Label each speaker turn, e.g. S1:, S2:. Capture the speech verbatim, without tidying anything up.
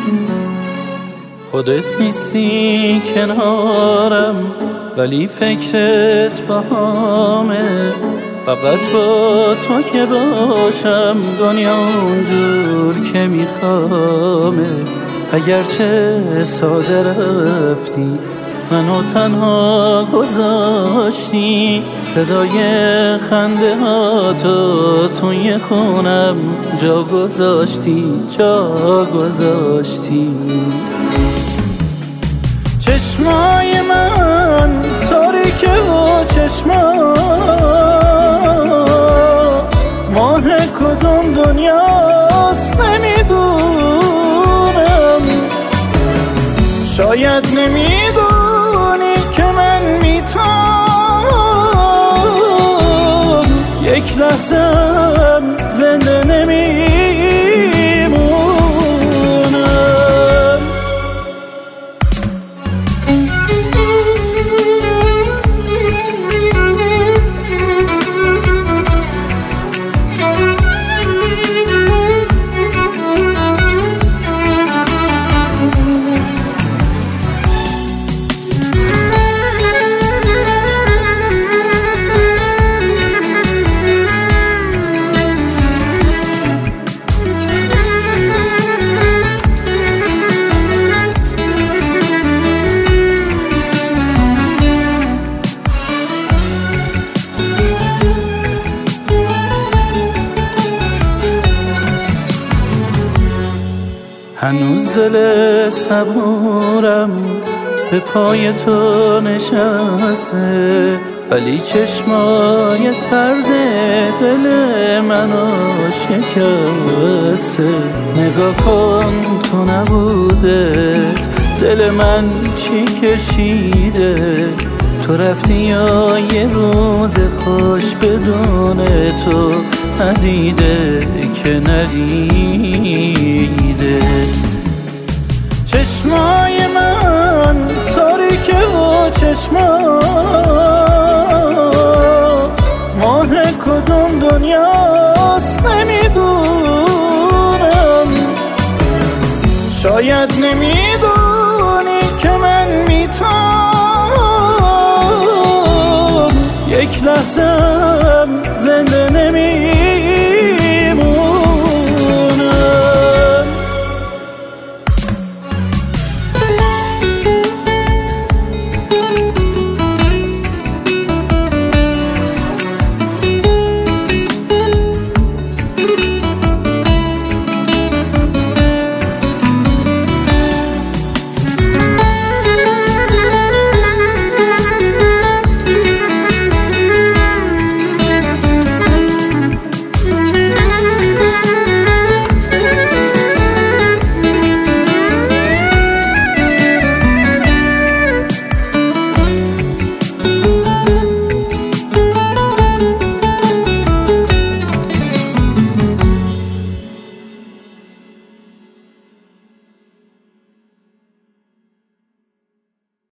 S1: خودت نیستی کنارم ولی فکرت باهامه، فقط با تو که باشم دنیا اونجور که میخوامه. اگرچه ساده رفتی منو تنها گذاشتی، صدای خنده ها تو توی خونم جا گذاشتی جا گذاشتی. چشمای من تاریکه و چشمات ماه کدوم دنیاست نمیدونم. شاید نمیدونی که من میتونم یک لحظم زنده نمیمونم. هنوز دل صبورم به پای تو نشسته، ولی چشمای سرد دل منو شکسته. نگاه کن تو نبودت دل من چی کشیده، تو رفتی یا یه روز خوش بدون تو ندیده که ندیده. چشمای من تاریکه و چشمات ماه کدوم دنیاست نمیدونم. شاید نمیدونی که من میتونم یک لحظم زنده نمیدونم.